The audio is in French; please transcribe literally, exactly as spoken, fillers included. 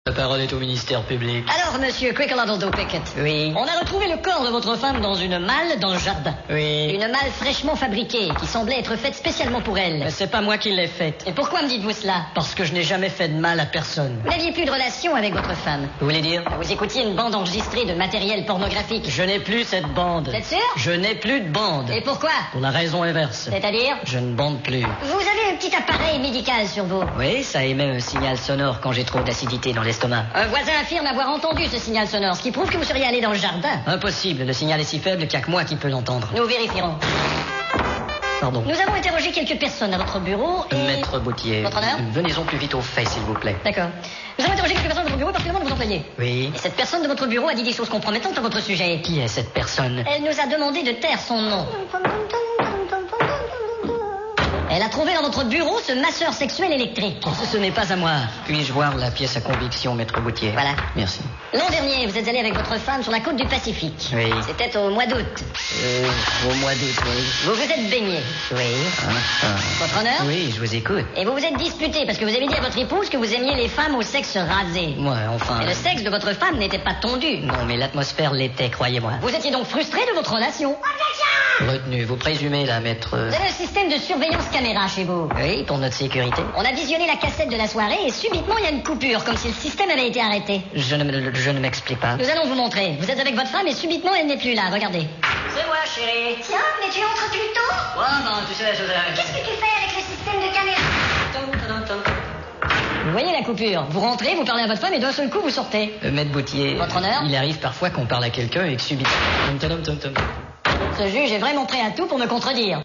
La parole est au ministère public. Alors, monsieur Quickleaddle Pickett. Oui. On a retrouvé le corps de votre femme dans une malle dans le jardin. Oui. Une malle fraîchement fabriquée qui semblait être faite spécialement pour elle. Mais c'est pas moi qui l'ai faite. Et pourquoi me dites-vous cela? Parce que je n'ai jamais fait de mal à personne. Vous n'aviez plus de relation avec votre femme. Vous voulez dire? Vous écoutiez une bande enregistrée de matériel pornographique. Je n'ai plus cette bande. Vous êtes sûr? Je n'ai plus de bande. Et pourquoi? Pour la raison inverse. C'est-à-dire? Je ne bande plus. Vous avez un petit appareil médical sur vous. Oui, ça émet un signal sonore quand j'ai trop d'acidité dans l'estomac. Un voisin affirme avoir entendu ce signal sonore, ce qui prouve que vous seriez allé dans le jardin. Impossible, le signal est si faible qu'il n'y a que moi qui peux l'entendre. Nous vérifierons. Pardon. Nous avons interrogé quelques personnes à votre bureau et... Maître Boutier. Votre honneur? Venez-en plus vite au fait, s'il vous plaît. D'accord. Nous avons interrogé quelques personnes de votre bureau, particulièrement de vos employés. Oui. Et cette personne de votre bureau a dit des choses compromettantes à votre sujet. Qui est cette personne? Elle nous a demandé de taire son nom. Elle a trouvé dans votre bureau ce masseur sexuel électrique. Ce, ce n'est pas à moi. Puis-je voir la pièce à conviction, Maître Boutier? Voilà. Merci. L'an dernier, vous êtes allé avec votre femme sur la côte du Pacifique. Oui. C'était au mois d'août. Euh, au mois d'août, oui. Vous vous êtes baigné. Oui. Ah, ah. Votre honneur? Oui, je vous écoute. Et vous vous êtes disputé parce que vous avez dit à votre épouse que vous aimiez les femmes au sexe rasé. Moi, enfin... Et le sexe de votre femme n'était pas tondu. Non, mais l'atmosphère l'était, croyez-moi. Vous étiez donc frustré de votre relation. Retenu, vous présumez, là, maître... Vous avez un système de surveillance caméra chez vous. Oui, pour notre sécurité. On a visionné la cassette de la soirée et subitement il y a une coupure, comme si le système avait été arrêté. Je ne, me- je ne m'explique pas. Nous allons vous montrer. Vous êtes avec votre femme et subitement elle n'est plus là. Regardez. C'est moi, chérie. Tiens, mais tu entres plus tôt. Ouais, non, tu sais, je... Qu'est-ce que tu fais avec le système de caméra? Vous voyez la coupure. Vous rentrez, vous parlez à votre femme et d'un seul coup vous sortez. Euh, Maître Boutier... Votre honneur? Il arrive parfois qu'on parle à quelqu'un et que subitement... Ce juge est vraiment prêt à tout pour me contredire.